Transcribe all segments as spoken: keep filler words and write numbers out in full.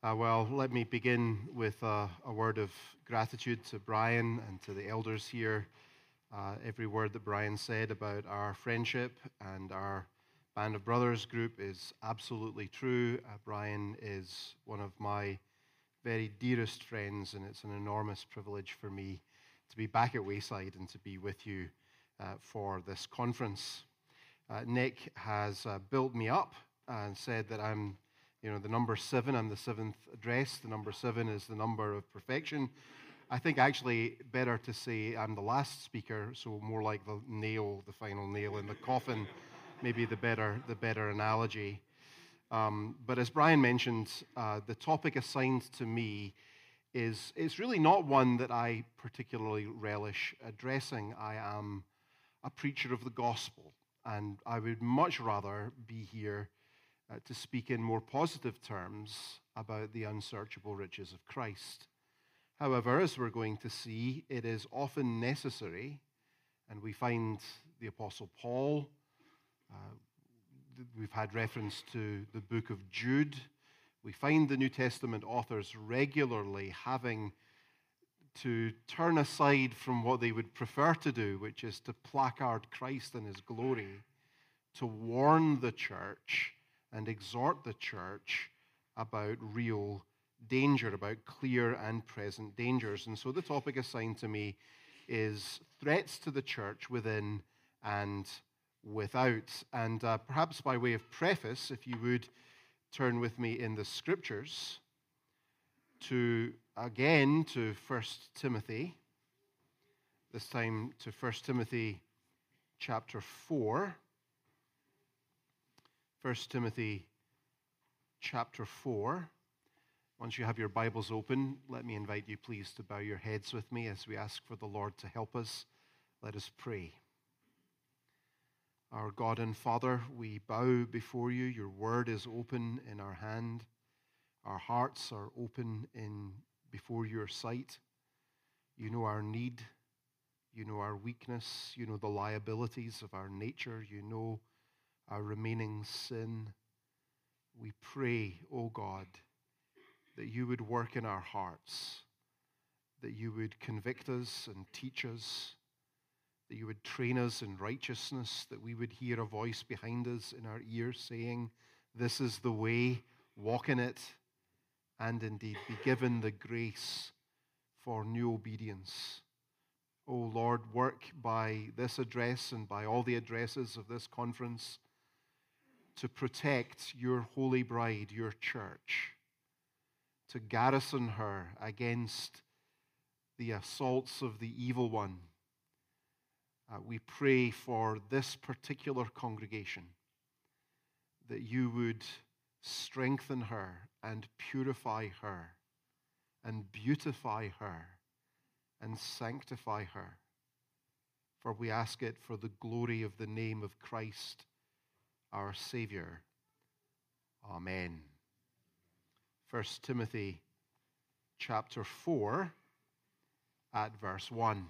Uh, well, let me begin with uh, a word of gratitude to Brian and to the elders here. Uh, every word that Brian said about our friendship and our Band of Brothers group is absolutely true. Uh, Brian is one of my very dearest friends, and it's an enormous privilege for me to be back at Wayside and to be with you uh, for this conference. Uh, Nick has uh, built me up and said that I'm You know, the number seven, I'm the seventh address. The number seven is the number of perfection. I think actually better to say I'm the last speaker, so more like the nail, the final nail in the coffin, maybe the better, the better analogy. Um, but as Brian mentioned, uh, the topic assigned to me is, is really not one that I particularly relish addressing. I am a preacher of the gospel, and I would much rather be here Uh, to speak in more positive terms about the unsearchable riches of Christ. However, as we're going to see, it is often necessary, and we find the Apostle Paul, uh, we've had reference to the book of Jude, we find the New Testament authors regularly having to turn aside from what they would prefer to do, which is to placard Christ and his glory, to warn the church and exhort the church about real danger, about clear and present dangers. And so the topic assigned to me is threats to the church within and without. And uh, perhaps by way of preface, if you would turn with me in the scriptures to, again, to First Timothy, this time to First Timothy chapter four. First Timothy chapter four. Once you have your Bibles open, let me invite you please to bow your heads with me as we ask for the Lord to help us. Let us pray. Our God and Father, we bow before you. Your word is open in our hand. Our hearts are open in before your sight. You know our need. You know our weakness. You know the liabilities of our nature. You know our remaining sin. We pray, O God, that you would work in our hearts, that you would convict us and teach us, that you would train us in righteousness, that we would hear a voice behind us in our ear saying, this is the way, walk in it, and indeed be given the grace for new obedience. O Lord, work by this address and by all the addresses of this conference to protect your holy bride, your church, to garrison her against the assaults of the evil one. Uh, we pray for this particular congregation, that you would strengthen her and purify her and beautify her and sanctify her. For we ask it for the glory of the name of Christ, our Savior. Amen. First Timothy chapter four at verse one.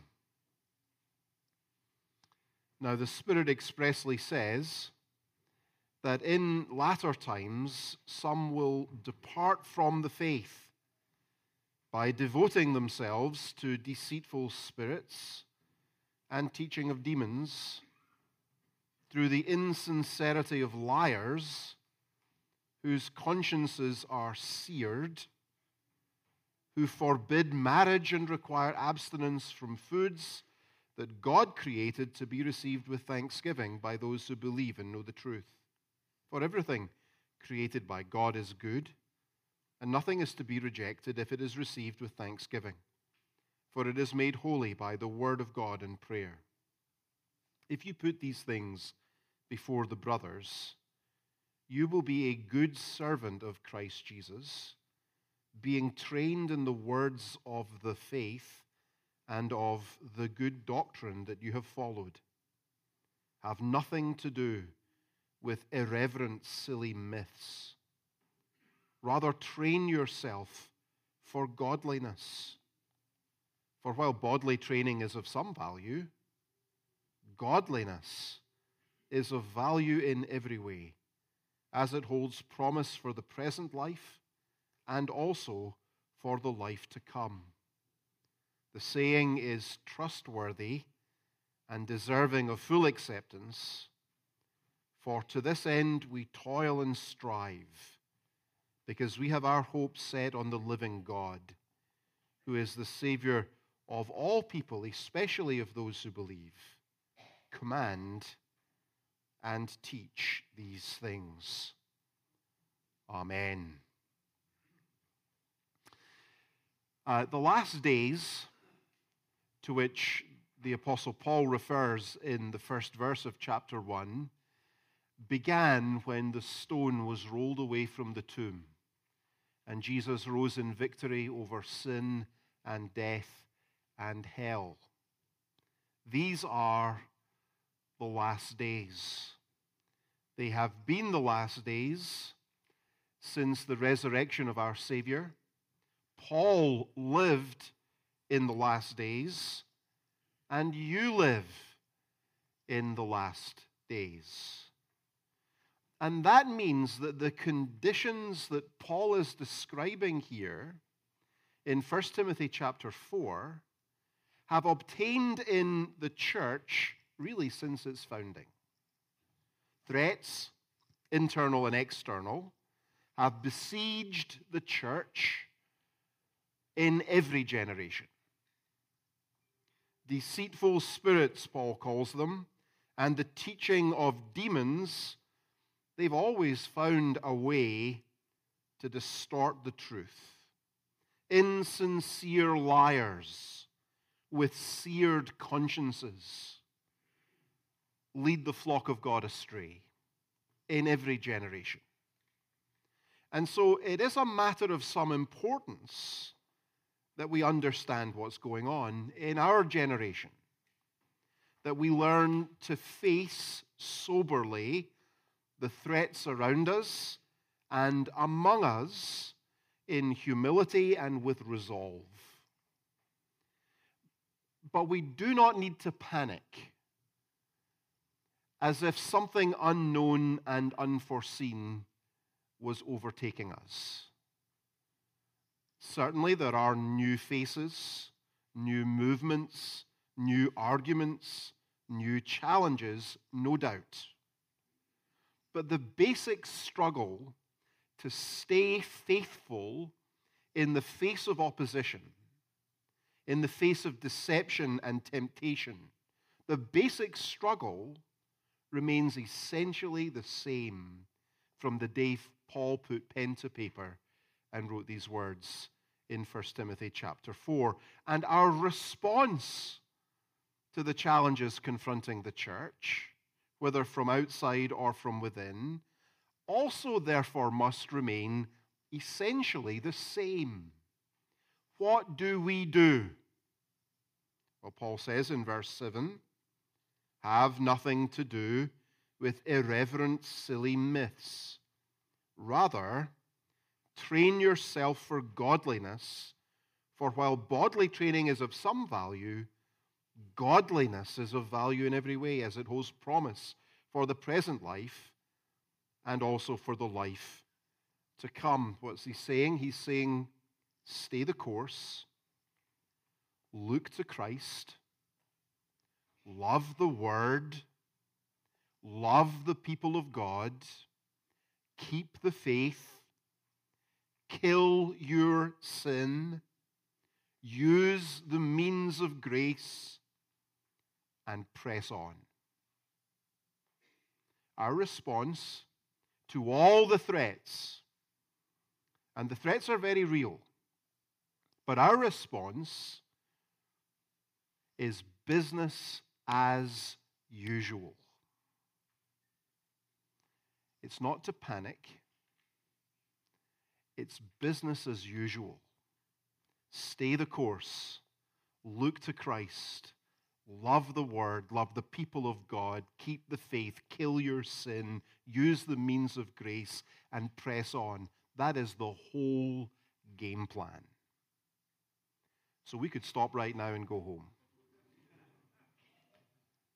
Now the Spirit expressly says that in latter times some will depart from the faith by devoting themselves to deceitful spirits and teaching of demons, through the insincerity of liars, whose consciences are seared, who forbid marriage and require abstinence from foods that God created to be received with thanksgiving by those who believe and know the truth. For everything created by God is good, and nothing is to be rejected if it is received with thanksgiving, for it is made holy by the word of God and prayer. If you put these things before the brothers, you will be a good servant of Christ Jesus, being trained in the words of the faith and of the good doctrine that you have followed. Have nothing to do with irreverent, silly myths. Rather, train yourself for godliness. For while bodily training is of some value, godliness is of value in every way, as it holds promise for the present life and also for the life to come. The saying is trustworthy and deserving of full acceptance, for to this end we toil and strive, because we have our hope set on the living God, who is the Savior of all people, especially of those who believe. Command and teach these things. Amen. Uh, the last days to which the Apostle Paul refers in the first verse of chapter one began when the stone was rolled away from the tomb and Jesus rose in victory over sin and death and hell. These are the last days. They have been the last days since the resurrection of our Savior. Paul lived in the last days, and you live in the last days. And that means that the conditions that Paul is describing here in First Timothy chapter four have obtained in the church really since its founding. Threats, internal and external, have besieged the church in every generation. Deceitful spirits, Paul calls them, and the teaching of demons, they've always found a way to distort the truth. Insincere liars with seared consciences lead the flock of God astray in every generation. And so it is a matter of some importance that we understand what's going on in our generation, that we learn to face soberly the threats around us and among us in humility and with resolve. But we do not need to panic as if something unknown and unforeseen was overtaking us. Certainly there are new faces, new movements, new arguments, new challenges, no doubt. But the basic struggle to stay faithful in the face of opposition, in the face of deception and temptation, the basic struggle remains essentially the same from the day Paul put pen to paper and wrote these words in First Timothy chapter four. And our response to the challenges confronting the church, whether from outside or from within, also therefore must remain essentially the same. What do we do? Well, Paul says in verse seven, have nothing to do with irreverent, silly myths. Rather, train yourself for godliness, for while bodily training is of some value, godliness is of value in every way, as it holds promise for the present life and also for the life to come. What's he saying? He's saying, stay the course, look to Christ, love the Word, love the people of God, keep the faith, kill your sin, use the means of grace, and press on. Our response to all the threats, and the threats are very real, but our response is business as usual. It's not to panic. It's business as usual. Stay the course. Look to Christ. Love the Word. Love the people of God. Keep the faith. Kill your sin. Use the means of grace and press on. That is the whole game plan. So we could stop right now and go home.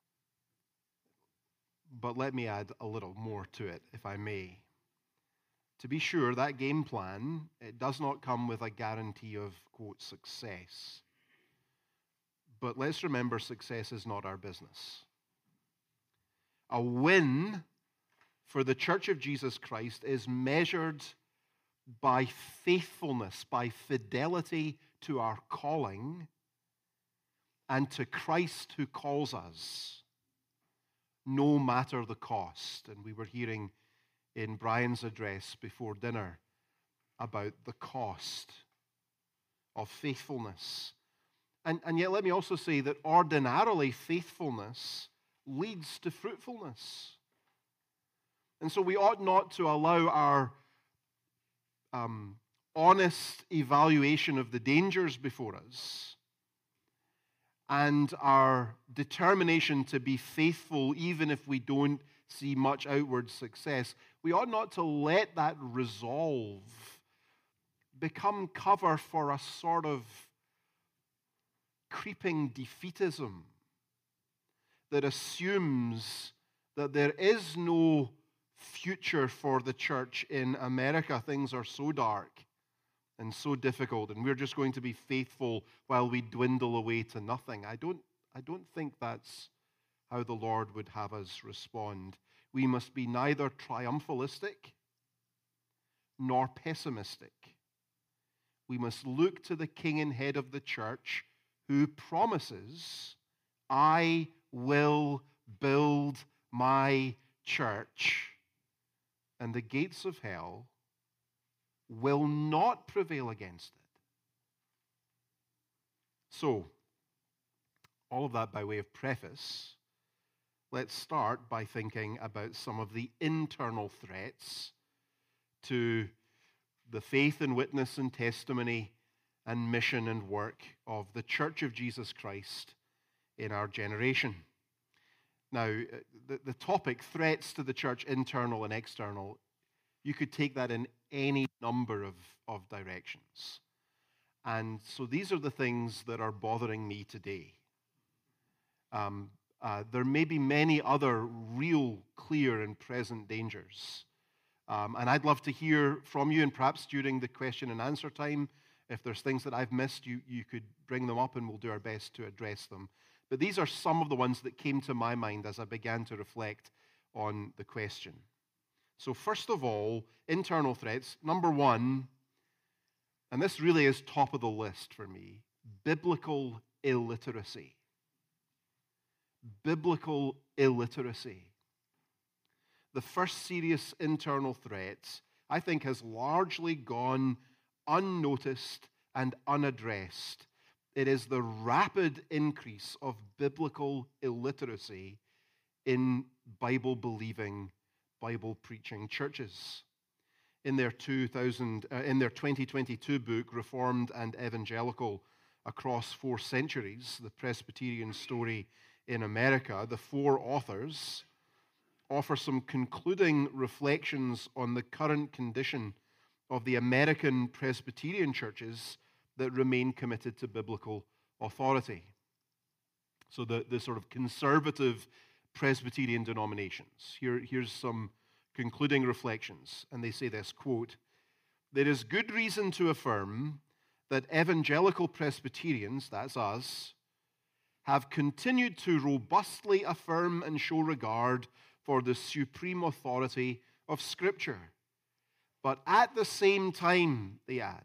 But let me add a little more to it, if I may. To be sure, that game plan, it does not come with a guarantee of, quote, success. But let's remember, success is not our business. A win for the Church of Jesus Christ is measured by faithfulness, by fidelity to our calling and to Christ who calls us, no matter the cost. And we were hearing in Brian's address before dinner about the cost of faithfulness. And, and yet let me also say that ordinarily faithfulness leads to fruitfulness. And so we ought not to allow our um, honest evaluation of the dangers before us and our determination to be faithful even if we don't see much outward success, we ought not to let that resolve become cover for a sort of creeping defeatism that assumes that there is no future for the church in America. Things are so dark and so difficult, and we're just going to be faithful while we dwindle away to nothing. I don't, I don't think that's how the Lord would have us respond. We must be neither triumphalistic nor pessimistic. We must look to the King and Head of the church who promises, I will build my church, and the gates of hell will not prevail against it. So, all of that by way of preface, let's start by thinking about some of the internal threats to the faith and witness and testimony and mission and work of the Church of Jesus Christ in our generation. Now, the, the topic, threats to the church, internal and external, you could take that in any number of, of directions. And so these are the things that are bothering me today. Um, uh, there may be many other real, clear, and present dangers. Um, and I'd love to hear from you, and perhaps during the question and answer time, if there's things that I've missed, you, you could bring them up and we'll do our best to address them. But these are some of the ones that came to my mind as I began to reflect on the question. So first of all, internal threats. Number one, and this really is top of the list for me, biblical illiteracy. Biblical illiteracy. The first serious internal threat, I think, has largely gone unnoticed and unaddressed. It is the rapid increase of biblical illiteracy in Bible-believing, Bible-preaching churches. In their two thousand, uh, in their twenty twenty-two book, Reformed and Evangelical Across Four Centuries, the Presbyterian Story in America, the four authors offer some concluding reflections on the current condition of the American Presbyterian churches that remain committed to biblical authority. So the, the sort of conservative Presbyterian denominations. Here, here's some concluding reflections, and they say this, quote, "There is good reason to affirm that evangelical Presbyterians, that's us, have continued to robustly affirm and show regard for the supreme authority of Scripture. But at the same time," they add,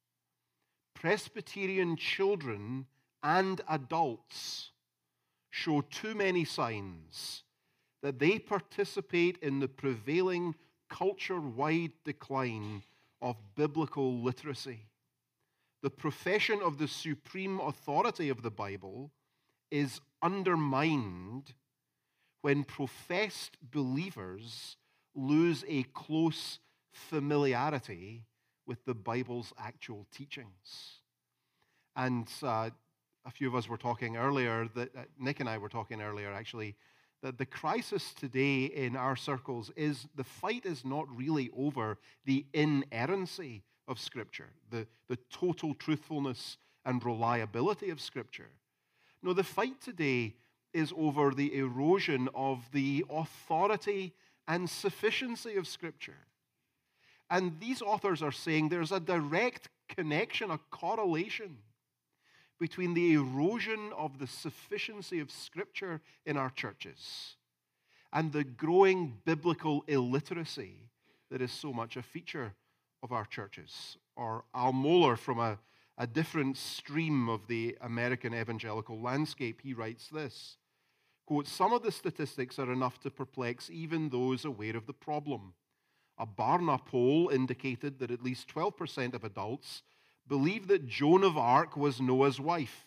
"Presbyterian children and adults show too many signs that they participate in the prevailing culture-wide decline of biblical literacy. The profession of the supreme authority of the Bible is undermined when professed believers lose a close familiarity with the Bible's actual teachings." And uh, a few of us were talking earlier, that uh, Nick and I were talking earlier actually, that the crisis today in our circles is the fight is not really over the inerrancy of Scripture, the, the total truthfulness and reliability of Scripture. No, the fight today is over the erosion of the authority and sufficiency of Scripture. And these authors are saying there's a direct connection, a correlation between the erosion of the sufficiency of Scripture in our churches and the growing biblical illiteracy that is so much a feature of our churches. Or Al Mohler, from a, a different stream of the American evangelical landscape, he writes this, quote, "Some of the statistics are enough to perplex even those aware of the problem. A Barna poll indicated that at least twelve percent of adults believe that Joan of Arc was Noah's wife.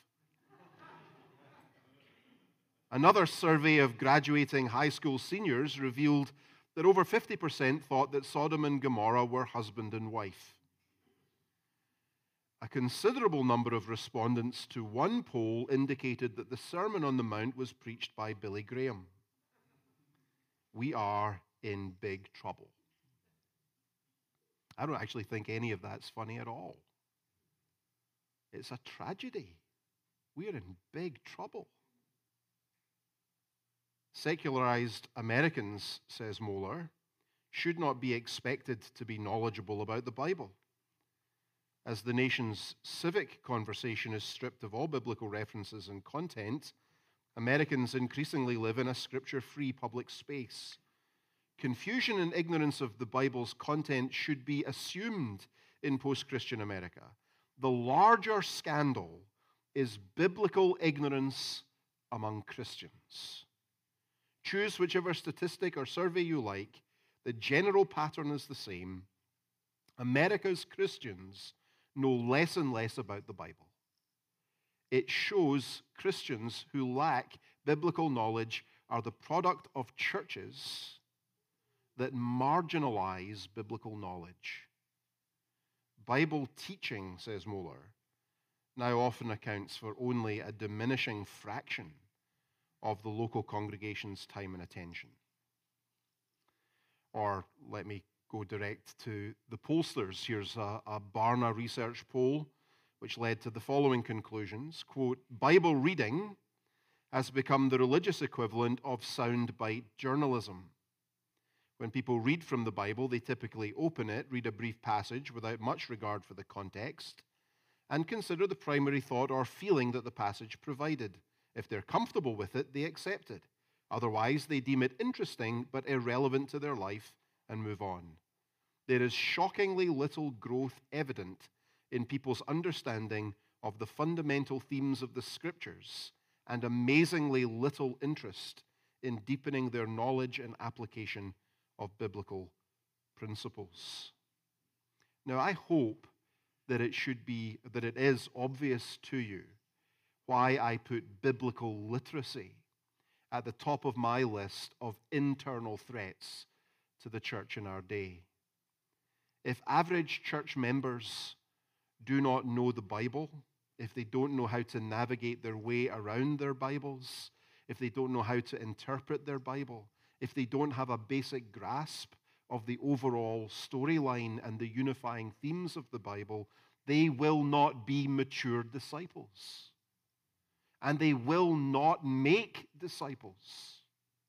Another survey of graduating high school seniors revealed that over fifty percent thought that Sodom and Gomorrah were husband and wife. A considerable number of respondents to one poll indicated that the Sermon on the Mount was preached by Billy Graham. We are in big trouble." I don't actually think any of that's funny at all. It's a tragedy. We are in big trouble. Secularized Americans, says Mohler, should not be expected to be knowledgeable about the Bible. As the nation's civic conversation is stripped of all biblical references and content, Americans increasingly live in a scripture-free public space. Confusion and ignorance of the Bible's content should be assumed in post-Christian America. The larger scandal is biblical ignorance among Christians. Choose whichever statistic or survey you like. The general pattern is the same. America's Christians know less and less about the Bible. It shows Christians who lack biblical knowledge are the product of churches that marginalize biblical knowledge. Bible teaching, says Mohler, now often accounts for only a diminishing fraction of the local congregation's time and attention. Or let me go direct to the pollsters. Here's a, a Barna research poll which led to the following conclusions. Quote, "Bible reading has become the religious equivalent of soundbite journalism. When people read from the Bible, they typically open it, read a brief passage without much regard for the context, and consider the primary thought or feeling that the passage provided. If they're comfortable with it, they accept it. Otherwise, they deem it interesting but irrelevant to their life and move on. There is shockingly little growth evident in people's understanding of the fundamental themes of the Scriptures, and amazingly little interest in deepening their knowledge and application of biblical principles." Now, I hope that it should be, that it is obvious to you why I put biblical literacy at the top of my list of internal threats to the church in our day. If average church members do not know the Bible, if they don't know how to navigate their way around their Bibles, if they don't know how to interpret their Bible, if they don't have a basic grasp of the overall storyline and the unifying themes of the Bible, they will not be mature disciples. And they will not make disciples.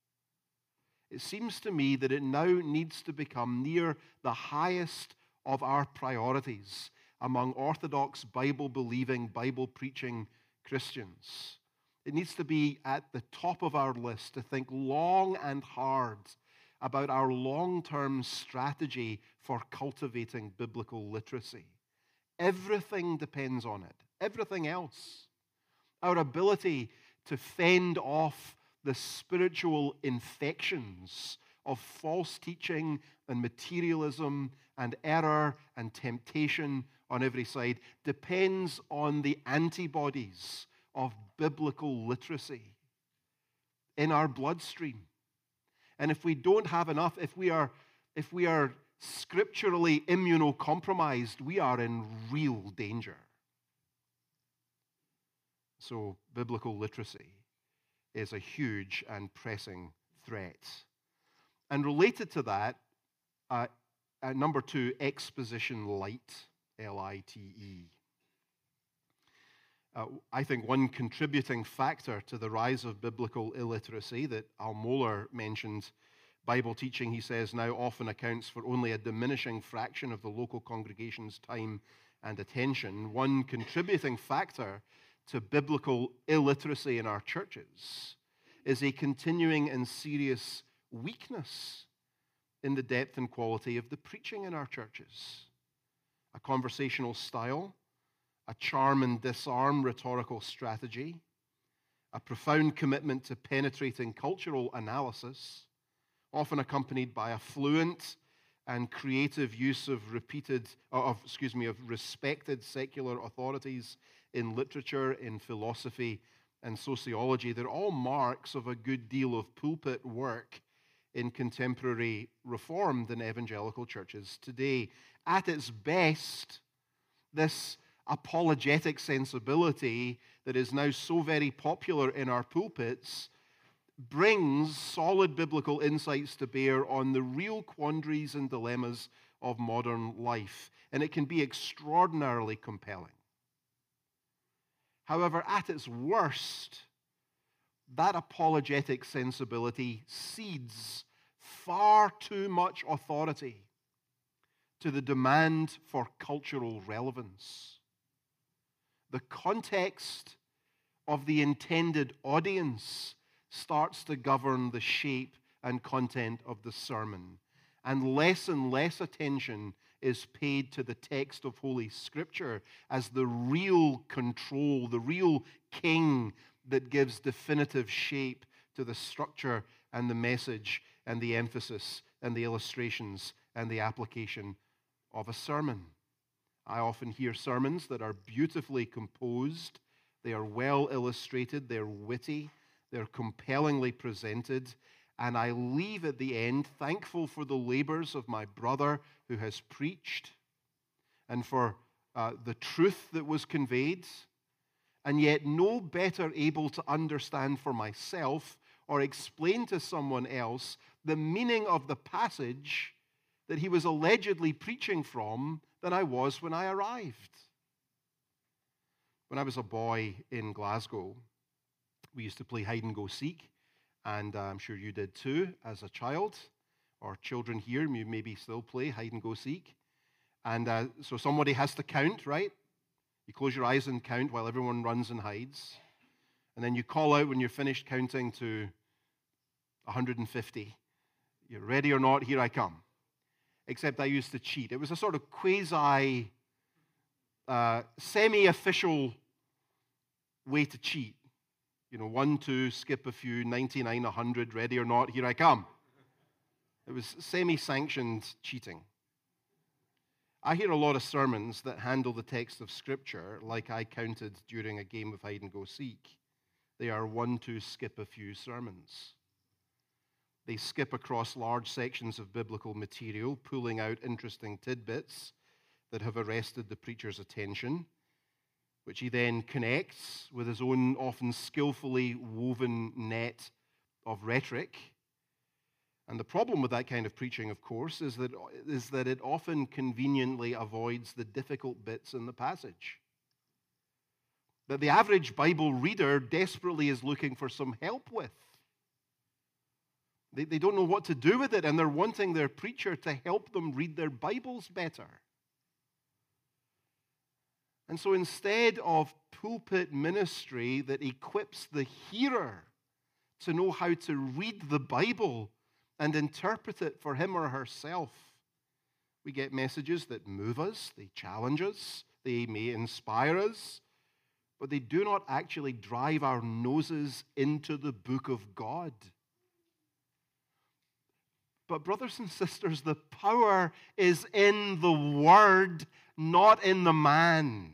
It seems to me that it now needs to become near the highest of our priorities among Orthodox, Bible-believing, Bible-preaching Christians. It needs to be at the top of our list to think long and hard about our long-term strategy for cultivating biblical literacy. Everything depends on it. Everything else. Our ability to fend off the spiritual infections of false teaching and materialism and error and temptation on every side depends on the antibodies of biblical literacy in our bloodstream. And if we don't have enough, if we are, if we are scripturally immunocompromised, we are in real danger. So biblical literacy is a huge and pressing threat. And related to that, uh, uh, number two, exposition light, L I T E. Uh, I think one contributing factor to the rise of biblical illiteracy that Al Mohler mentioned Bible teaching, he says, now often accounts for only a diminishing fraction of the local congregation's time and attention. One contributing factor to biblical illiteracy in our churches is a continuing and serious weakness in the depth and quality of the preaching in our churches. A conversational style, a charm and disarm rhetorical strategy, a profound commitment to penetrating cultural analysis, often accompanied by a fluent and creative use of repeated, of excuse me, of respected secular authorities in literature, in philosophy, and sociology. They're all marks of a good deal of pulpit work in contemporary Reformed and evangelical churches today. At its best, this apologetic sensibility that is now so very popular in our pulpits brings solid biblical insights to bear on the real quandaries and dilemmas of modern life, and it can be extraordinarily compelling. However, at its worst, that apologetic sensibility cedes far too much authority to the demand for cultural relevance. The context of the intended audience starts to govern the shape and content of the sermon, and less and less attention is paid to the text of Holy Scripture as the real control, the real king that gives definitive shape to the structure and the message and the emphasis and the illustrations and the application of a sermon. I often hear sermons that are beautifully composed, they are well illustrated, they're witty, they're compellingly presented, and I leave at the end thankful for the labors of my brother who has preached and for uh, the truth that was conveyed, and yet no better able to understand for myself or explain to someone else the meaning of the passage that he was allegedly preaching from than I was when I arrived. When I was a boy in Glasgow, we used to play hide and go seek, and uh, I'm sure you did too as a child, or children here, you maybe still play hide and go seek. And uh, so somebody has to count, right? You close your eyes and count while everyone runs and hides. And then you call out when you're finished counting to one hundred fifty. You're ready or not, here I come. Except I used to cheat. It was a sort of quasi, uh, semi-official way to cheat. You know, one, two, skip a few, ninety-nine, one hundred, ready or not, here I come. It was semi-sanctioned cheating. I hear a lot of sermons that handle the text of Scripture like I counted during a game of hide and go seek. They are one, two, skip a few sermons. They skip across large sections of biblical material, pulling out interesting tidbits that have arrested the preacher's attention, which he then connects with his own often skillfully woven net of rhetoric. And the problem with that kind of preaching, of course, is that, is that it often conveniently avoids the difficult bits in the passage that the average Bible reader desperately is looking for some help with. They, they don't know what to do with it, and they're wanting their preacher to help them read their Bibles better. And so instead of pulpit ministry that equips the hearer to know how to read the Bible and interpret it for him or herself, we get messages that move us, they challenge us, they may inspire us, but they do not actually drive our noses into the book of God. But brothers and sisters, the power is in the Word, not in the man.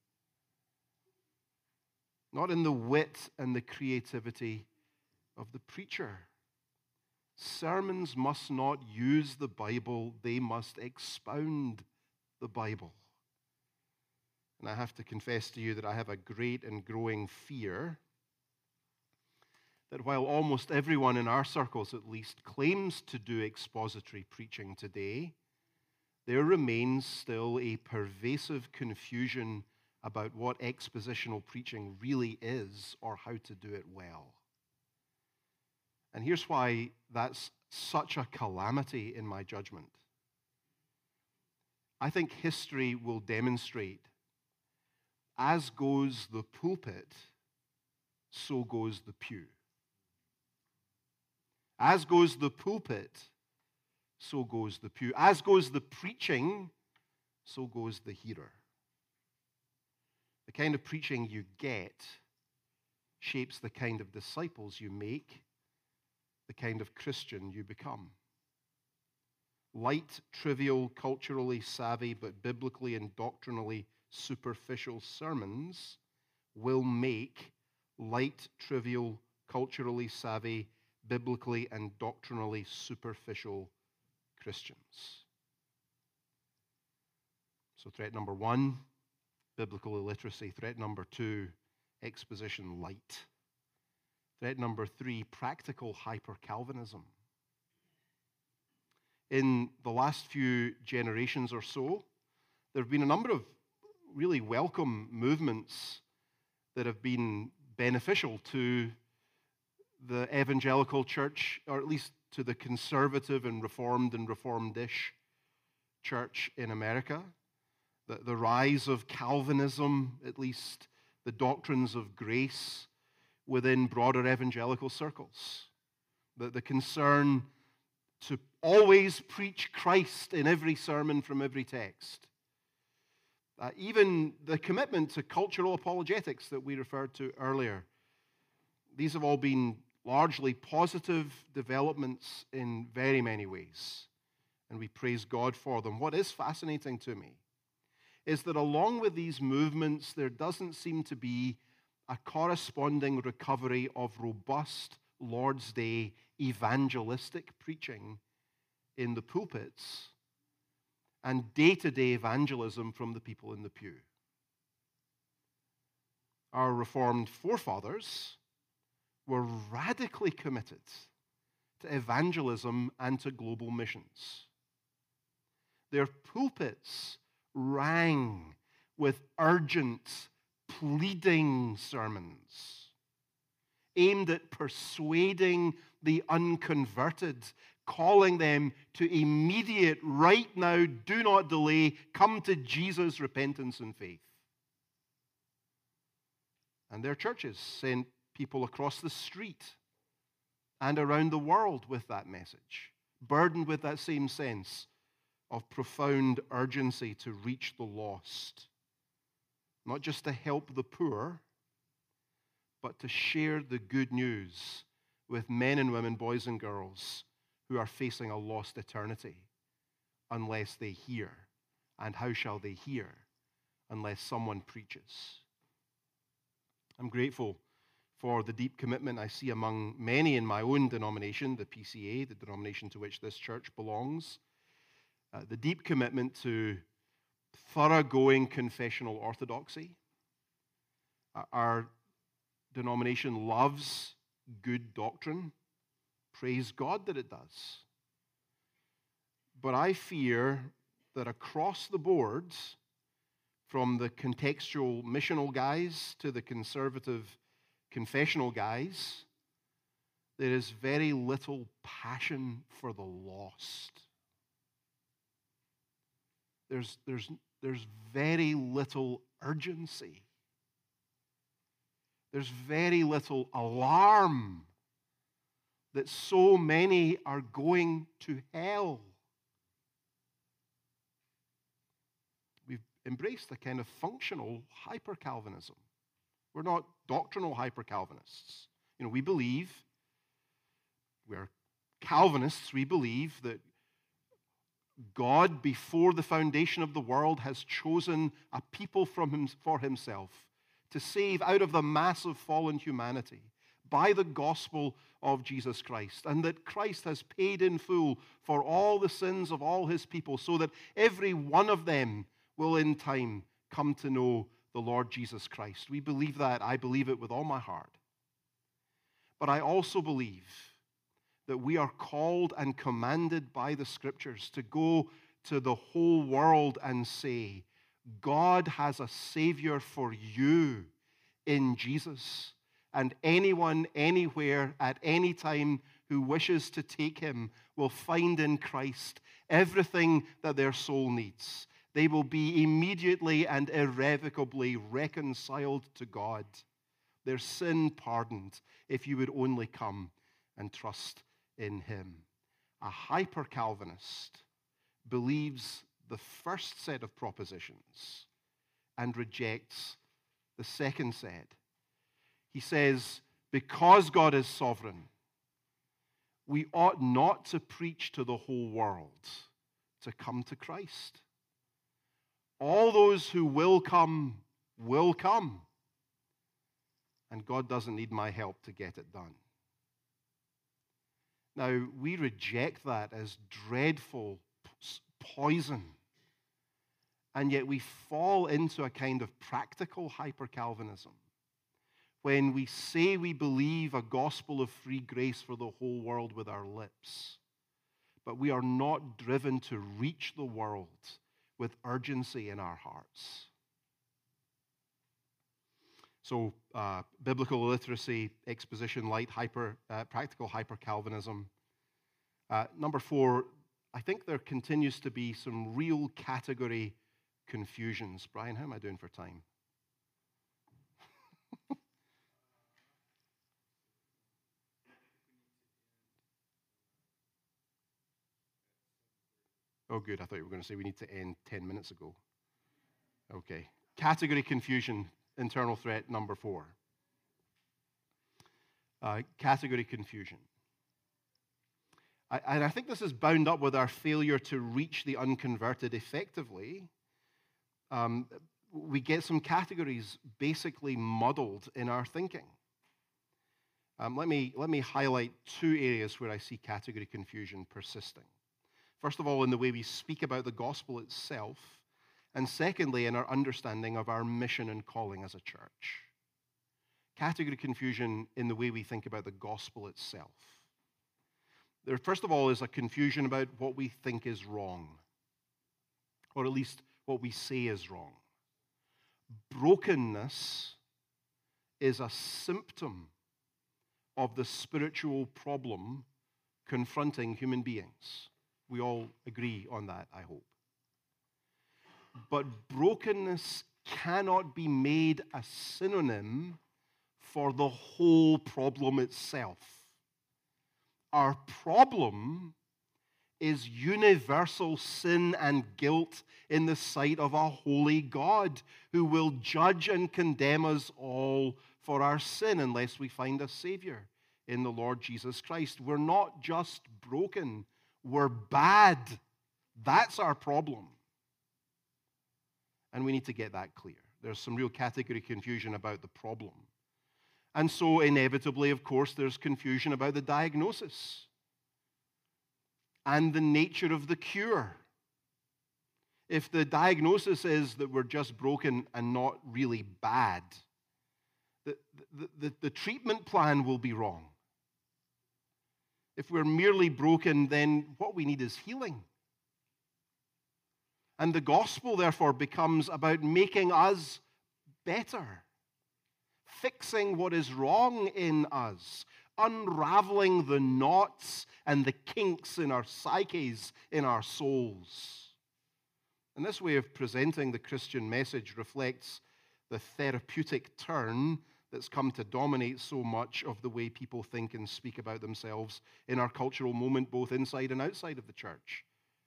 Not in the wit and the creativity of the preacher. Sermons must not use the Bible, they must expound the Bible. And I have to confess to you that I have a great and growing fear that while almost everyone in our circles at least claims to do expository preaching today, there remains still a pervasive confusion about what expositional preaching really is or how to do it well. And here's why that's such a calamity in my judgment. I think history will demonstrate, as goes the pulpit, so goes the pew. As goes the pulpit, so goes the pew. As goes the preaching, so goes the hearer. The kind of preaching you get shapes the kind of disciples you make, the kind of Christian you become. Light, trivial, culturally savvy, but biblically and doctrinally superficial sermons will make light, trivial, culturally savvy, biblically and doctrinally superficial Christians. So threat number one, biblical illiteracy. Threat number two, exposition light. Threat number three, practical hyper-Calvinism. In the last few generations or so, there have been a number of really welcome movements that have been beneficial to the evangelical church, or at least to the conservative and reformed and reformed-ish church in America. The, the rise of Calvinism, at least the doctrines of grace within broader evangelical circles. The, the concern to always preach Christ in every sermon from every text. Uh, even the commitment to cultural apologetics that we referred to earlier. These have all been largely positive developments in very many ways, and we praise God for them. What is fascinating to me is that along with these movements, there doesn't seem to be a corresponding recovery of robust Lord's Day evangelistic preaching in the pulpits and day-to-day evangelism from the people in the pew. Our Reformed forefathers were radically committed to evangelism and to global missions. Their pulpits rang with urgent, pleading sermons aimed at persuading the unconverted, calling them to immediate, right now, do not delay, come to Jesus, repentance and faith. And their churches sent people across the street and around the world with that message, burdened with that same sense of profound urgency to reach the lost, not just to help the poor, but to share the good news with men and women, boys and girls who are facing a lost eternity unless they hear. And how shall they hear unless someone preaches? I'm grateful for the deep commitment I see among many in my own denomination, the P C A, the denomination to which this church belongs, uh, the deep commitment to thoroughgoing confessional orthodoxy. Uh, our denomination loves good doctrine. Praise God that it does. But I fear that across the board, from the contextual missional guys to the conservative confessional guys, there is very little passion for the lost. There's, there's, there's very little urgency. There's very little alarm that so many are going to hell. We've embraced a kind of functional hyper-Calvinism. We're not doctrinal hyper-Calvinists. You know, we believe, we're Calvinists, we believe that God, before the foundation of the world, has chosen a people from him, for himself to save out of the mass of fallen humanity by the gospel of Jesus Christ, and that Christ has paid in full for all the sins of all his people, so that every one of them will in time come to know the Lord Jesus Christ. We believe that. I believe it with all my heart. But I also believe that we are called and commanded by the Scriptures to go to the whole world and say, God has a Savior for you in Jesus. And anyone, anywhere, at any time who wishes to take him will find in Christ everything that their soul needs. They will be immediately and irrevocably reconciled to God, their sin pardoned, if you would only come and trust in him. A hyper-Calvinist believes the first set of propositions and rejects the second set. He says, because God is sovereign, we ought not to preach to the whole world to come to Christ. All those who will come, will come. And God doesn't need my help to get it done. Now, we reject that as dreadful poison. And yet we fall into a kind of practical hyper-Calvinism when we say we believe a gospel of free grace for the whole world with our lips, but we are not driven to reach the world with urgency in our hearts. So, uh, biblical illiteracy, exposition light, hyper, uh, practical hyper-Calvinism. Uh, number four, I think there continues to be some real category confusions. Brian, how am I doing for time? Oh, good. I thought you were going to say we need to end ten minutes ago. Okay. Category confusion, internal threat number four. Uh, category confusion. I, and I think this is bound up with our failure to reach the unconverted effectively. Um, we get some categories basically muddled in our thinking. Um, let me, let me highlight two areas where I see category confusion persisting. First of all, in the way we speak about the gospel itself, and secondly, in our understanding of our mission and calling as a church. Category confusion in the way we think about the gospel itself. There, first of all, is a confusion about what we think is wrong, or at least what we say is wrong. Brokenness is a symptom of the spiritual problem confronting human beings. We all agree on that, I hope. But brokenness cannot be made a synonym for the whole problem itself. Our problem is universal sin and guilt in the sight of a holy God who will judge and condemn us all for our sin unless we find a Savior in the Lord Jesus Christ. We're not just broken. We're bad. That's our problem. And we need to get that clear. There's some real category confusion about the problem. And so inevitably, of course, there's confusion about the diagnosis and the nature of the cure. If the diagnosis is that we're just broken and not really bad, the, the, the, the treatment plan will be wrong. If we're merely broken, then what we need is healing. And the gospel, therefore, becomes about making us better, fixing what is wrong in us, unraveling the knots and the kinks in our psyches, in our souls. And this way of presenting the Christian message reflects the therapeutic turn that's come to dominate so much of the way people think and speak about themselves in our cultural moment, both inside and outside of the church.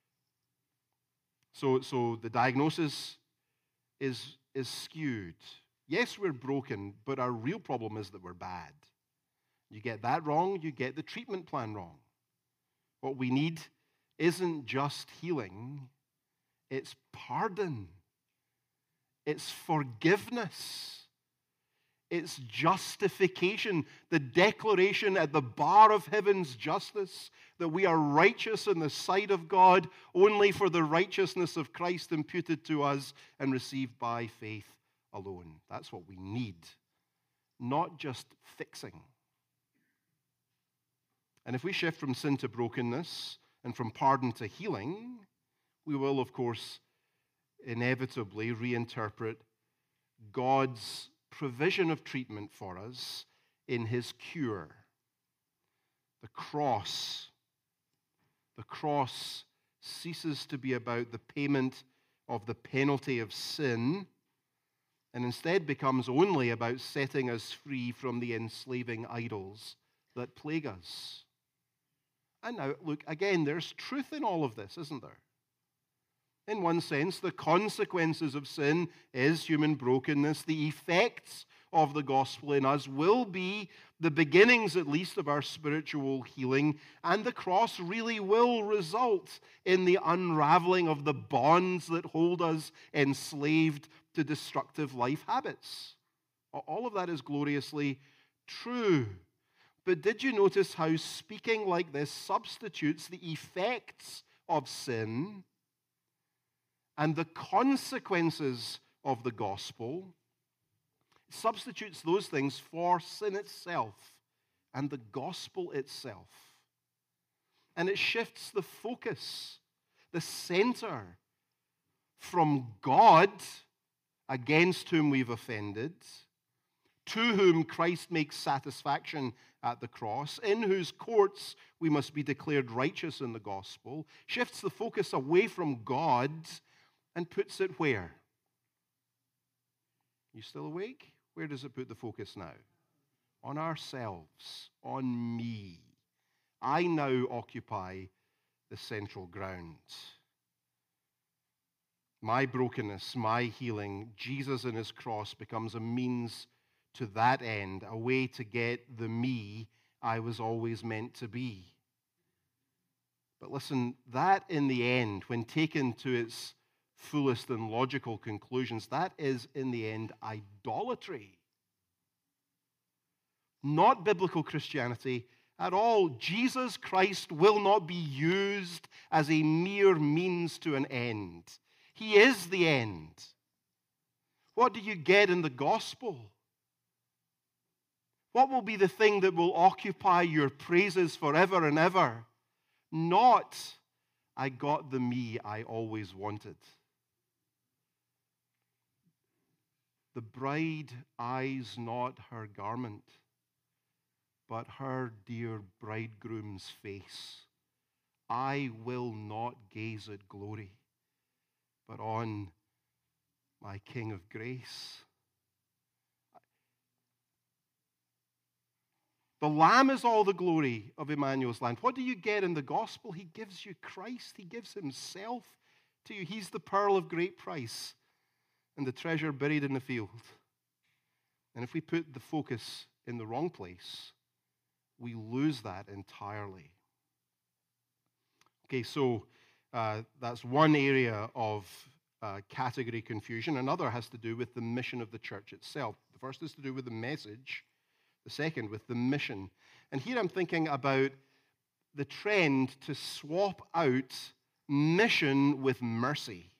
So, so the diagnosis is, is skewed. Yes, we're broken, but our real problem is that we're bad. You get that wrong, you get the treatment plan wrong. What we need isn't just healing, it's pardon. It's forgiveness. It's justification, the declaration at the bar of heaven's justice that we are righteous in the sight of God only for the righteousness of Christ imputed to us and received by faith alone. That's what we need, not just fixing. And if we shift from sin to brokenness and from pardon to healing, we will, of course, inevitably reinterpret God's provision of treatment for us in his cure. The cross. The cross ceases to be about the payment of the penalty of sin and instead becomes only about setting us free from the enslaving idols that plague us. And now, look, again, there's truth in all of this, isn't there? In one sense, the consequences of sin is human brokenness. The effects of the gospel in us will be the beginnings, at least, of our spiritual healing, and the cross really will result in the unraveling of the bonds that hold us enslaved to destructive life habits. All of that is gloriously true. But did you notice how speaking like this substitutes the effects of sin and the consequences of the gospel? It substitutes those things for sin itself and the gospel itself. And it shifts the focus, the center, from God, against whom we've offended, to whom Christ makes satisfaction at the cross, in whose courts we must be declared righteous in the gospel, shifts the focus away from God and puts it where? You still awake? Where does it put the focus now? On ourselves, on me. I now occupy the central ground. My brokenness, my healing, Jesus and his cross becomes a means to that end, a way to get the me I was always meant to be. But listen, that in the end, when taken to its fullest and logical conclusions, that is in the end idolatry. Not biblical Christianity at all. Jesus Christ will not be used as a mere means to an end. He is the end. What do you get in the gospel? What will be the thing that will occupy your praises forever and ever? Not, I got the me I always wanted. The bride eyes not her garment, but her dear bridegroom's face. I will not gaze at glory, but on my King of grace. The Lamb is all the glory of Emmanuel's land. What do you get in the gospel? He gives you Christ. He gives himself to you. He's the pearl of great price and the treasure buried in the field. And if we put the focus in the wrong place, we lose that entirely. Okay, so uh, that's one area of uh, category confusion. Another has to do with the mission of the church itself. The first is to do with the message. The second with the mission. And here I'm thinking about the trend to swap out mission with mercy.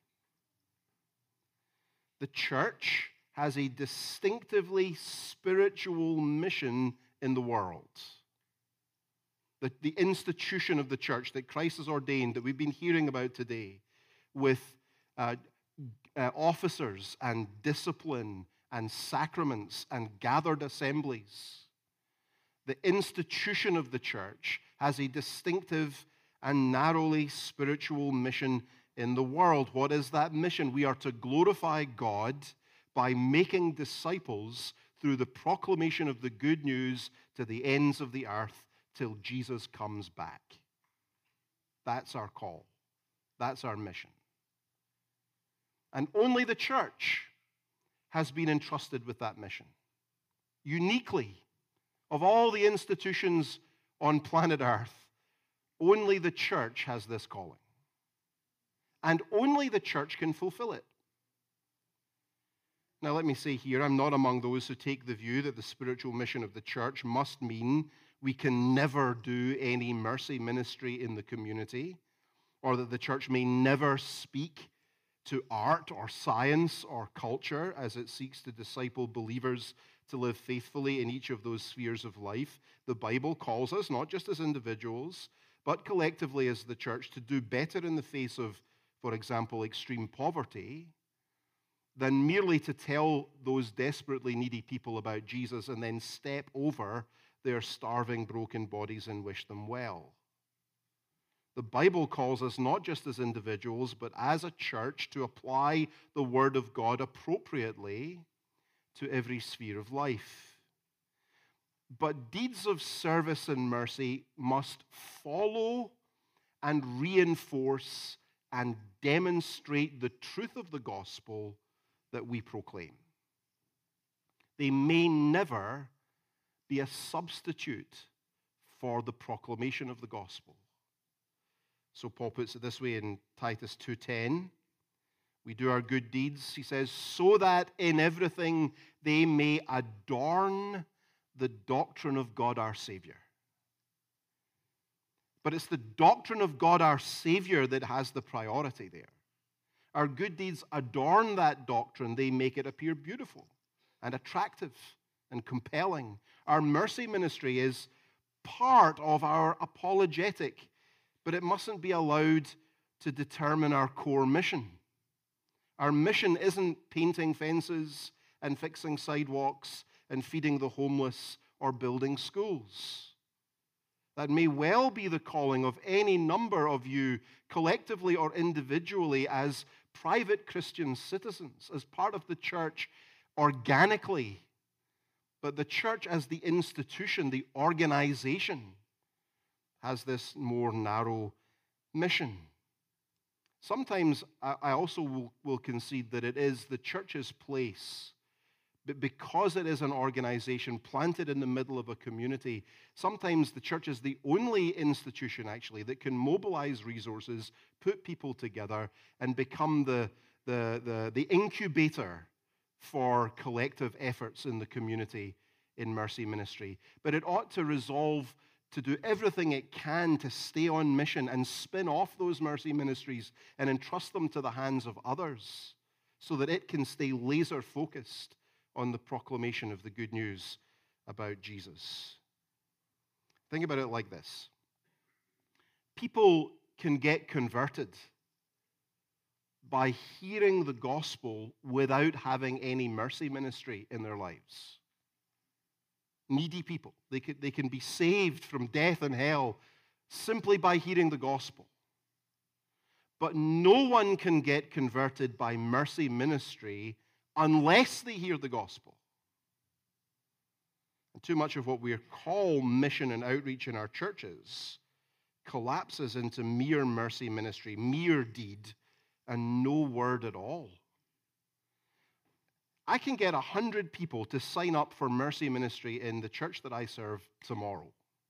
The church has a distinctively spiritual mission in the world. The, the institution of the church that Christ has ordained, that we've been hearing about today, with uh, uh, officers and discipline and sacraments and gathered assemblies. The institution of the church has a distinctive and narrowly spiritual mission in the world. What is that mission? We are to glorify God by making disciples through the proclamation of the good news to the ends of the earth till Jesus comes back. That's our call. That's our mission. And only the church has been entrusted with that mission. Uniquely, of all the institutions on planet Earth, only the church has this calling. And only the church can fulfill it. Now, let me say here, I'm not among those who take the view that the spiritual mission of the church must mean we can never do any mercy ministry in the community, or that the church may never speak to art or science or culture as it seeks to disciple believers to live faithfully in each of those spheres of life. The Bible calls us, not just as individuals, but collectively as the church, to do better in the face of, for example, extreme poverty, than merely to tell those desperately needy people about Jesus and then step over their starving, broken bodies and wish them well. The Bible calls us not just as individuals, but as a church to apply the Word of God appropriately to every sphere of life. But deeds of service and mercy must follow and reinforce and demonstrate the truth of the gospel that we proclaim. They may never be a substitute for the proclamation of the gospel. So Paul puts it this way in Titus two ten. We do our good deeds, he says, so that in everything they may adorn the doctrine of God our Savior. But it's the doctrine of God our Savior that has the priority there. Our good deeds adorn that doctrine. They make it appear beautiful and attractive and compelling. Our mercy ministry is part of our apologetic, but it mustn't be allowed to determine our core mission. Our mission isn't painting fences and fixing sidewalks and feeding the homeless or building schools. That may well be the calling of any number of you, collectively or individually, as private Christian citizens, as part of the church organically. But the church as the institution, the organization, has this more narrow mission. Sometimes I also will, will concede that it is the church's place, but because it is an organization planted in the middle of a community, sometimes the church is the only institution, actually, that can mobilize resources, put people together, and become the, the, the, the incubator for collective efforts in the community in mercy ministry. But it ought to resolve to do everything it can to stay on mission and spin off those mercy ministries and entrust them to the hands of others so that it can stay laser-focused on the proclamation of the good news about Jesus. Think about it like this. People can get converted by hearing the gospel without having any mercy ministry in their lives. Needy people, they can, they can be saved from death and hell simply by hearing the gospel. But no one can get converted by mercy ministry unless they hear the gospel. And too much of what we call mission and outreach in our churches collapses into mere mercy ministry, mere deed, and no word at all. I can get one hundred people to sign up for mercy ministry in the church that I serve tomorrow.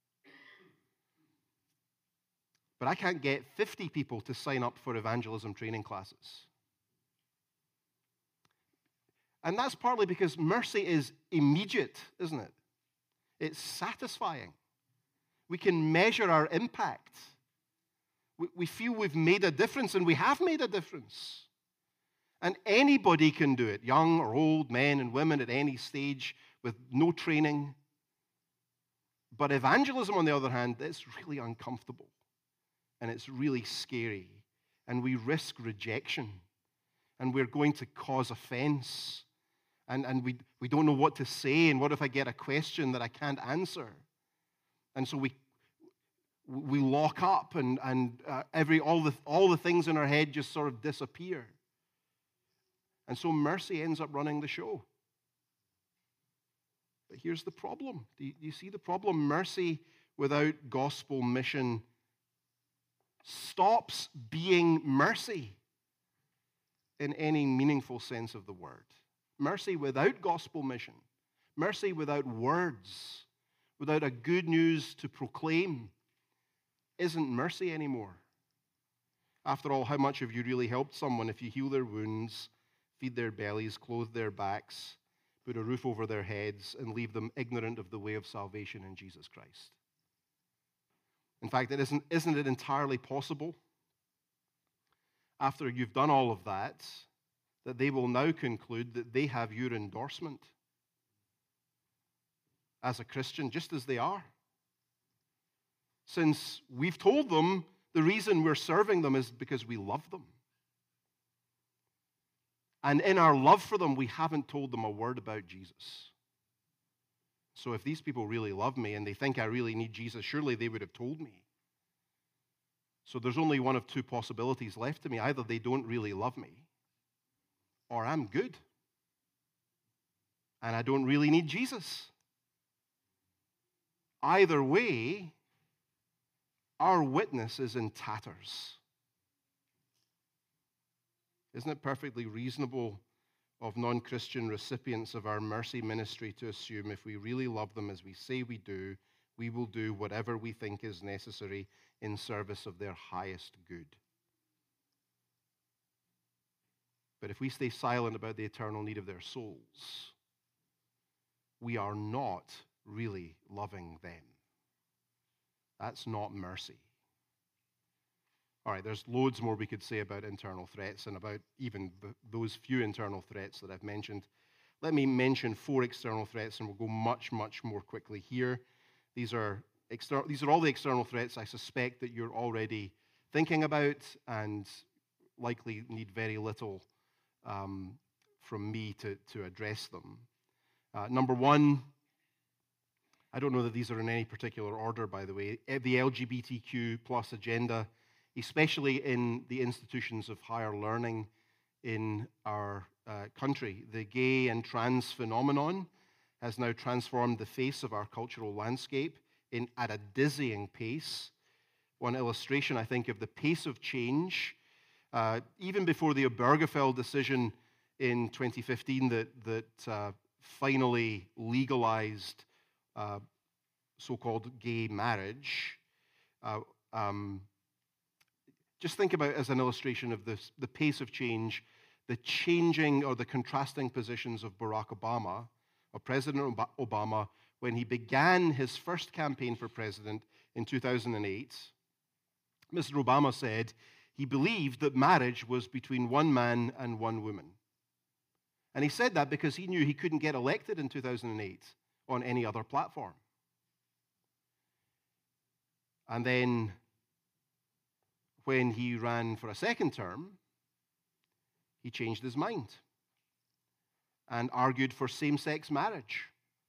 But I can't get fifty people to sign up for evangelism training classes. And that's partly because mercy is immediate, isn't it? It's satisfying. We can measure our impact. We, we feel we've made a difference, and we have made a difference. And anybody can do it, young or old, men and women at any stage with no training. But evangelism, on the other hand, it's really uncomfortable. And it's really scary. And we risk rejection. And we're going to cause offense. And, and we, we don't know what to say. And what if I get a question that I can't answer? And so we we lock up, and, and uh, every all the all the things in our head just sort of disappear. And so mercy ends up running the show. But here's the problem. Do you, do you see the problem? Mercy without gospel mission stops being mercy in any meaningful sense of the word. Mercy without gospel mission, mercy without words, without a good news to proclaim, isn't mercy anymore. After all, how much have you really helped someone if you heal their wounds, feed their bellies, clothe their backs, put a roof over their heads, and leave them ignorant of the way of salvation in Jesus Christ? In fact, it isn't, isn't it entirely possible, after you've done all of that, that they will now conclude that they have your endorsement as a Christian, just as they are? Since we've told them the reason we're serving them is because we love them. And in our love for them, we haven't told them a word about Jesus. So if these people really love me and they think I really need Jesus, surely they would have told me. So there's only one of two possibilities left to me. Either they don't really love me, or I'm good, and I don't really need Jesus. Either way, our witness is in tatters. Isn't it perfectly reasonable of non-Christian recipients of our mercy ministry to assume if we really love them as we say we do, we will do whatever we think is necessary in service of their highest good? But if we stay silent about the eternal need of their souls, we are not really loving them. That's not mercy. All right, there's loads more we could say about internal threats and about even the, those few internal threats that I've mentioned. Let me mention four external threats, and we'll go much, much more quickly here. These are external. These are all the external threats I suspect that you're already thinking about and likely need very little um, from me to, to address them. Uh, number one, I don't know that these are in any particular order, by the way, the L G B T Q plus agenda, especially in the institutions of higher learning in our uh, country. The gay and trans phenomenon has now transformed the face of our cultural landscape in, at a dizzying pace. One illustration, I think, of the pace of change, uh, even before the Obergefell decision in twenty fifteen that, that uh, finally legalized uh, so-called gay marriage, uh, um, just think about as an illustration of this, the pace of change, the changing or the contrasting positions of Barack Obama, or President Obama, when he began his first campaign for president in two thousand eight. Mister Obama said he believed that marriage was between one man and one woman. And he said that because he knew he couldn't get elected in two thousand eight on any other platform. And then when he ran for a second term, he changed his mind and argued for same-sex marriage.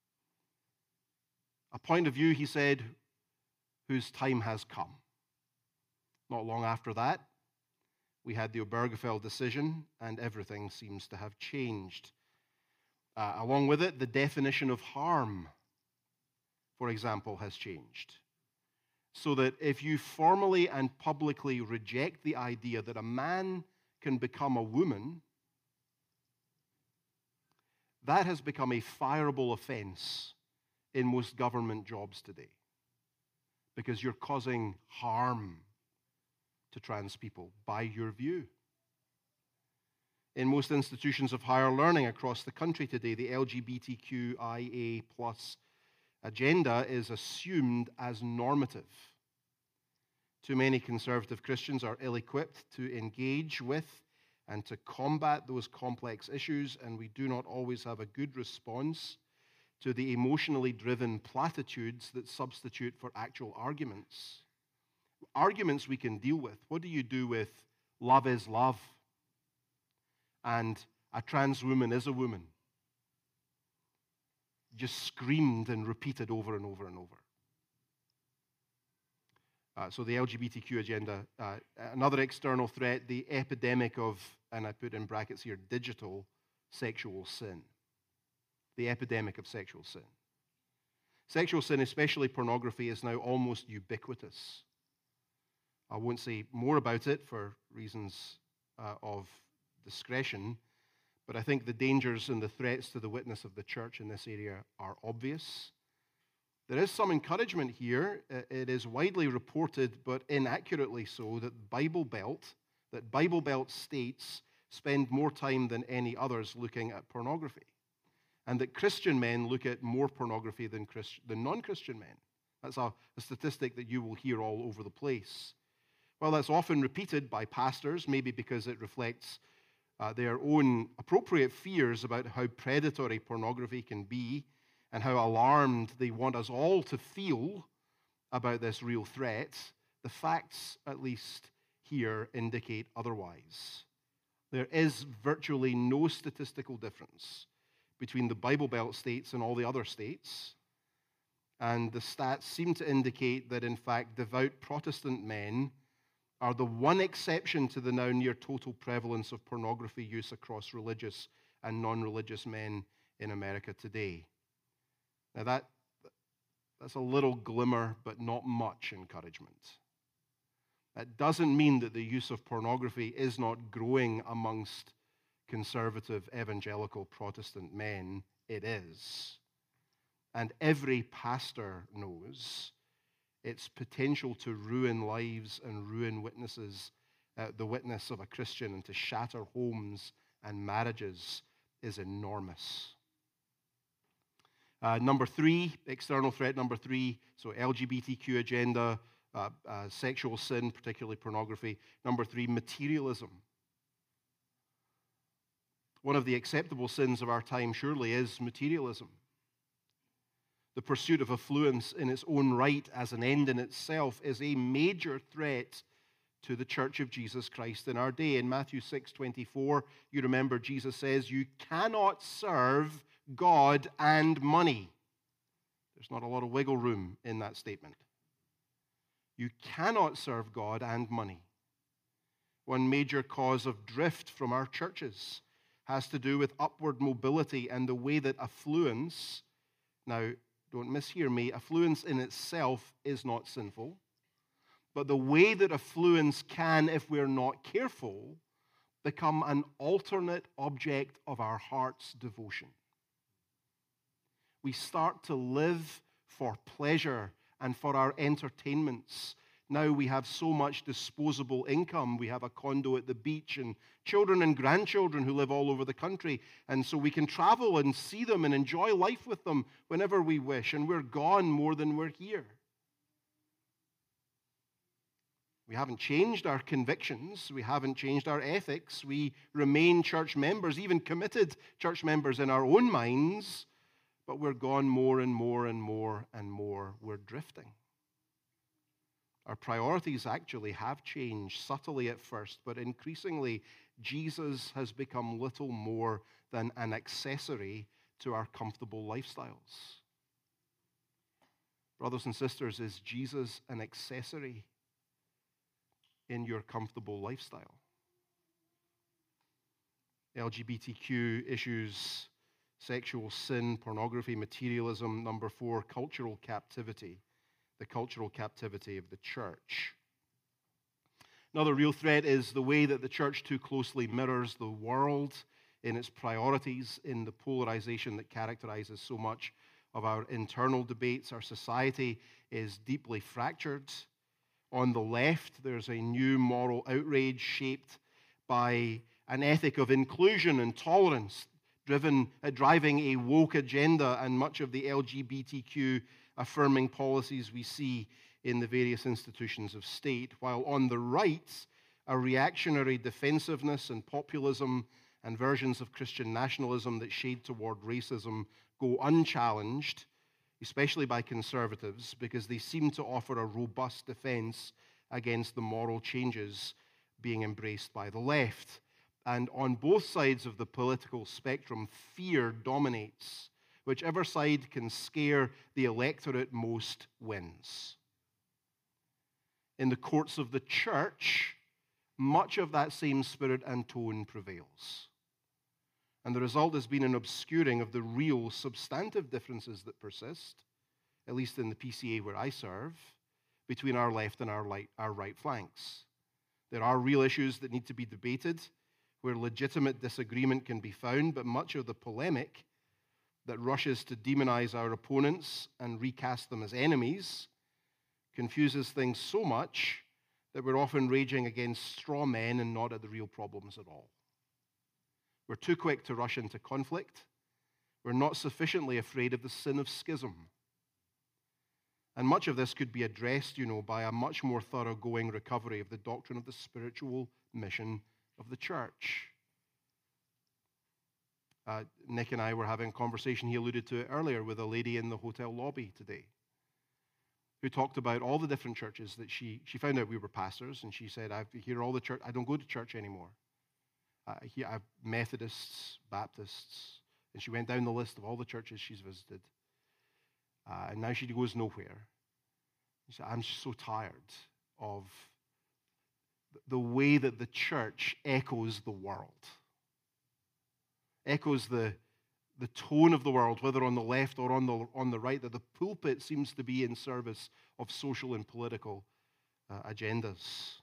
A point of view, he said, whose time has come. Not long after that, we had the Obergefell decision, and everything seems to have changed. Uh, along with it, the definition of harm, for example, has changed. So that if you formally and publicly reject the idea that a man can become a woman, that has become a fireable offense in most government jobs today, because you're causing harm to trans people by your view. In most institutions of higher learning across the country today, the L G B T Q I A plus agenda is assumed as normative. Too many conservative Christians are ill-equipped to engage with and to combat those complex issues, and we do not always have a good response to the emotionally driven platitudes that substitute for actual arguments. Arguments we can deal with. What do you do with love is love and a trans woman is a woman? Just screamed and repeated over and over and over. Uh, so the L G B T Q agenda, uh, another external threat, the epidemic of, and I put in brackets here, digital sexual sin. The epidemic of sexual sin. Sexual sin, especially pornography, is now almost ubiquitous. I won't say more about it for reasons uh, of discretion, but I think the dangers and the threats to the witness of the church in this area are obvious. There is some encouragement here. It is widely reported, but inaccurately so, that Bible Belt, that Bible Belt states spend more time than any others looking at pornography, and that Christian men look at more pornography than, Christ, than non-Christian men. That's a, a statistic that you will hear all over the place. Well, that's often repeated by pastors, maybe because it reflects uh, their own appropriate fears about how predatory pornography can be and how alarmed they want us all to feel about this real threat. The facts, at least here, indicate otherwise. There is virtually no statistical difference between the Bible Belt states and all the other states. And the stats seem to indicate that, in fact, devout Protestant men are the one exception to the now near total prevalence of pornography use across religious and non-religious men in America today. Now that, that's a little glimmer, but not much encouragement. That doesn't mean that the use of pornography is not growing amongst conservative evangelical Protestant men. It is. And every pastor knows its potential to ruin lives and ruin witnesses, uh, the witness of a Christian, and to shatter homes and marriages is enormous. Uh, number three, external threat number three, so L G B T Q agenda, uh, uh, sexual sin, particularly pornography. Number three, materialism. One of the acceptable sins of our time surely is materialism. The pursuit of affluence in its own right as an end in itself is a major threat to the Church of Jesus Christ in our day. In Matthew six twenty-four, you remember Jesus says, you cannot serve God and money. There's not a lot of wiggle room in that statement. You cannot serve God and money. One major cause of drift from our churches has to do with upward mobility and the way that affluence, now, don't mishear me, affluence in itself is not sinful, but the way that affluence can, if we're not careful, become an alternate object of our heart's devotion. We start to live for pleasure and for our entertainments. Now we have so much disposable income. We have a condo at the beach and children and grandchildren who live all over the country. And so we can travel and see them and enjoy life with them whenever we wish. And we're gone more than we're here. We haven't changed our convictions. We haven't changed our ethics. We remain church members, even committed church members in our own minds. But we're gone more and more and more and more. We're drifting. Our priorities actually have changed subtly at first, but increasingly, Jesus has become little more than an accessory to our comfortable lifestyles. Brothers and sisters, is Jesus an accessory in your comfortable lifestyle? L G B T Q issues, sexual sin, pornography, materialism. Number four, cultural captivity. The cultural captivity of the church. Another real threat is the way that the church too closely mirrors the world in its priorities, in the polarization that characterizes so much of our internal debates. Our society is deeply fractured. On the left, there's a new moral outrage shaped by an ethic of inclusion and tolerance, driven, uh, driving a woke agenda and much of the L G B T Q affirming policies we see in the various institutions of state, while on the right, a reactionary defensiveness and populism and versions of Christian nationalism that shade toward racism go unchallenged, especially by conservatives, because they seem to offer a robust defense against the moral changes being embraced by the left. And on both sides of the political spectrum, fear dominates. Whichever side can scare the electorate most wins. In the courts of the church, much of that same spirit and tone prevails. And the result has been an obscuring of the real substantive differences that persist, at least in the P C A where I serve, between our left and our, light, our right flanks. There are real issues that need to be debated, where legitimate disagreement can be found, but much of the polemic that rushes to demonize our opponents and recast them as enemies confuses things so much that we're often raging against straw men and not at the real problems at all. We're too quick to rush into conflict. We're not sufficiently afraid of the sin of schism. And much of this could be addressed, you know, by a much more thoroughgoing recovery of the doctrine of the spiritual mission of the church. Uh, Nick and I were having a conversation, he alluded to it earlier, with a lady in the hotel lobby today who talked about all the different churches that she, she found out we were pastors, and she said, I hear all the church, I don't go to church anymore. I hear I have Methodists, Baptists, and she went down the list of all the churches she's visited. Uh, and now she goes nowhere. She said, I'm just so tired of the way that the church echoes the world. Echoes the, the tone of the world, whether on the left or on the, on the right, that the pulpit seems to be in service of social and political uh, agendas.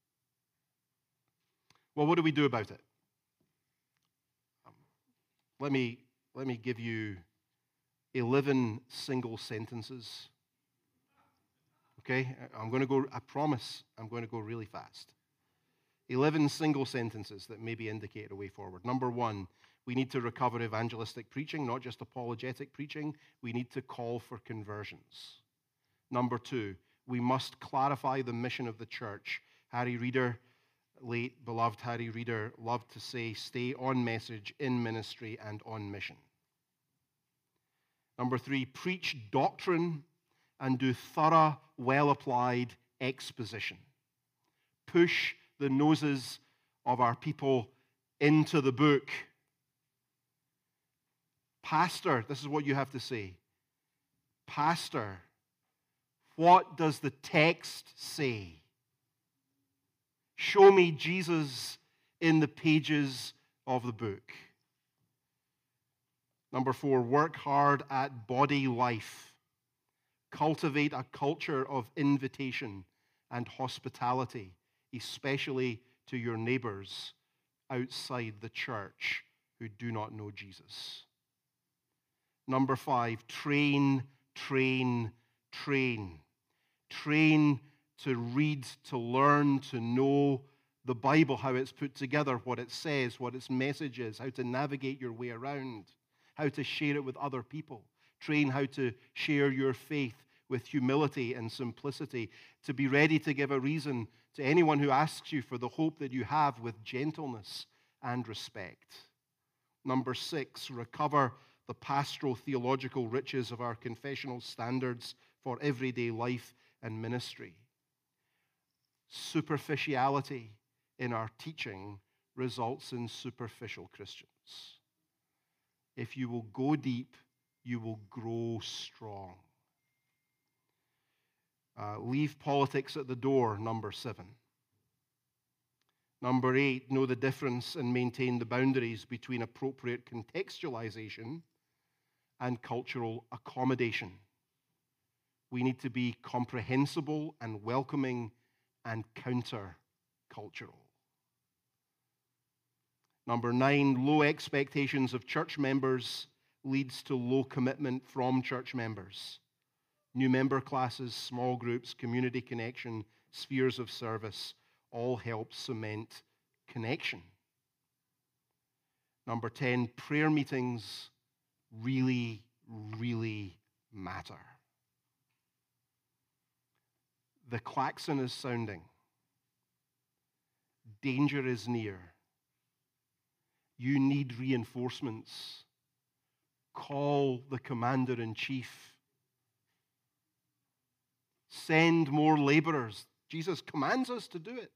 Well, what do we do about it? Um, let me, let me give you eleven single sentences. Okay? I'm going to go, I promise, I'm going to go really fast. eleven single sentences that maybe indicate a way forward. Number one, we need to recover evangelistic preaching, not just apologetic preaching. We need to call for conversions. Number two, we must clarify the mission of the church. Harry Reeder, late beloved Harry Reeder, loved to say, stay on message, in ministry, and on mission. Number three, preach doctrine and do thorough, well-applied exposition. Push the noses of our people into the book. Pastor, this is what you have to say. Pastor, what does the text say? Show me Jesus in the pages of the book. Number four, work hard at body life. Cultivate a culture of invitation and hospitality, especially to your neighbors outside the church who do not know Jesus. Number five, train, train, train. Train to read, to learn, to know the Bible, how it's put together, what it says, what its message is, how to navigate your way around, how to share it with other people. Train how to share your faith with humility and simplicity, to be ready to give a reason to anyone who asks you for the hope that you have with gentleness and respect. Number six, recover the pastoral theological riches of our confessional standards for everyday life and ministry. Superficiality in our teaching results in superficial Christians. If you will go deep, you will grow strong. Uh, leave politics at the door, number seven. Number eight, know the difference and maintain the boundaries between appropriate contextualization and cultural accommodation. We need to be comprehensible and welcoming and counter-cultural. Number nine, low expectations of church members leads to low commitment from church members. New member classes, small groups, community connection, spheres of service all help cement connection. Number ten, prayer meetings really, really matter. The klaxon is sounding. Danger is near. You need reinforcements. Call the commander-in-chief. Send more laborers. Jesus commands us to do it.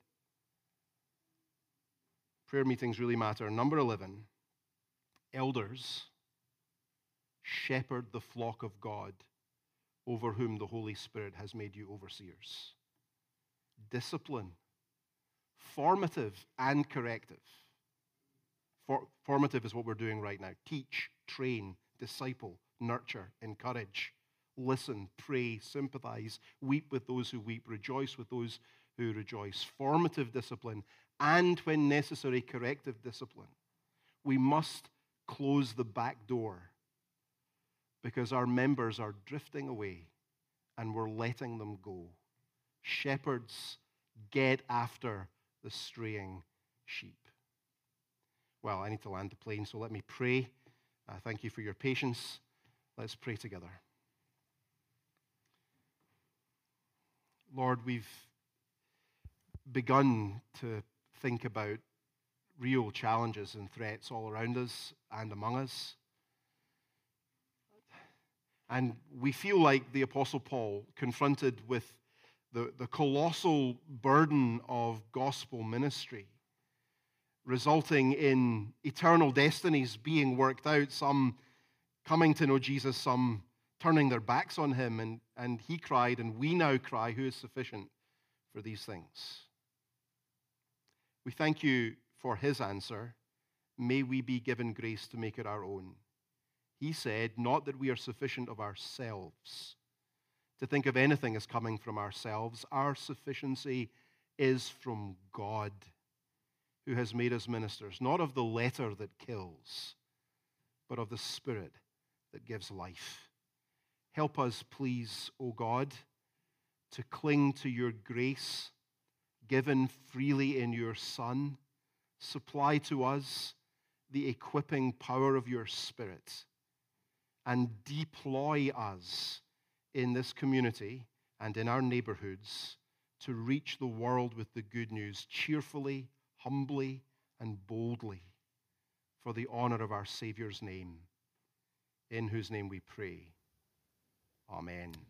Prayer meetings really matter. Number eleven, elders shepherd the flock of God over whom the Holy Spirit has made you overseers. Discipline, formative and corrective. For, formative is what we're doing right now. Teach, train, disciple, nurture, encourage. Listen, pray, sympathize, weep with those who weep, rejoice with those who rejoice. Formative discipline and, when necessary, corrective discipline. We must close the back door because our members are drifting away and we're letting them go. Shepherds, get after the straying sheep. Well, I need to land the plane, so let me pray. Uh, thank you for your patience. Let's pray together. Lord, we've begun to think about real challenges and threats all around us and among us. And we feel like the Apostle Paul, confronted with the, the colossal burden of gospel ministry, resulting in eternal destinies being worked out, some coming to know Jesus, some turning their backs on him, and, and he cried, and we now cry, who is sufficient for these things? We thank you for his answer. May we be given grace to make it our own. He said, not that we are sufficient of ourselves, to think of anything as coming from ourselves. Our sufficiency is from God, who has made us ministers, not of the letter that kills, but of the Spirit that gives life. Help us, please, O God, to cling to your grace given freely in your Son. Supply to us the equipping power of your Spirit, and deploy us in this community and in our neighborhoods to reach the world with the good news cheerfully, humbly, and boldly, for the honor of our Savior's name, in whose name we pray. Amen.